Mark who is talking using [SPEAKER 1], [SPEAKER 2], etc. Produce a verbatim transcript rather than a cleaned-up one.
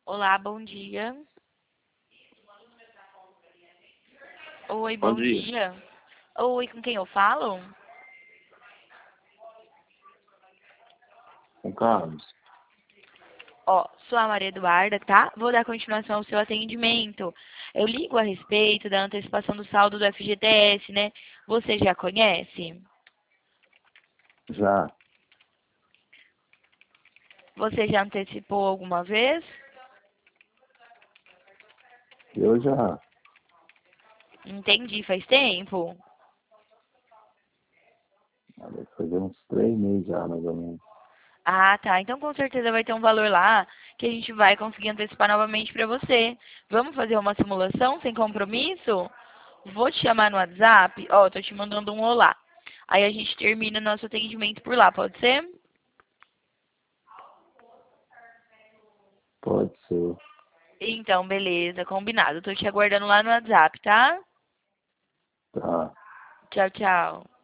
[SPEAKER 1] Olá, bom dia. Oi,
[SPEAKER 2] Bom
[SPEAKER 1] bom
[SPEAKER 2] dia.
[SPEAKER 1] dia. Oi, com quem eu falo?
[SPEAKER 2] Com Carlos.
[SPEAKER 1] Ó, sou a Maria Eduarda, tá? Vou dar continuação ao seu atendimento. Eu ligo a respeito da antecipação do saldo do F G T S, né? Você já conhece?
[SPEAKER 2] Já.
[SPEAKER 1] Você já antecipou alguma vez?
[SPEAKER 2] Eu já.
[SPEAKER 1] Entendi, faz tempo.
[SPEAKER 2] Deve fazer uns três meses já, mais ou menos.
[SPEAKER 1] Ah, tá. Então com certeza vai ter um valor lá que a gente vai conseguir antecipar novamente para você. Vamos fazer uma simulação sem compromisso? Vou te chamar no WhatsApp. Ó, tô te mandando um olá. Aí a gente termina nosso atendimento por lá, pode ser?
[SPEAKER 2] Pode ser.
[SPEAKER 1] Então, beleza, combinado. Tô te aguardando lá no WhatsApp, tá?
[SPEAKER 2] Tá.
[SPEAKER 1] Tchau, tchau.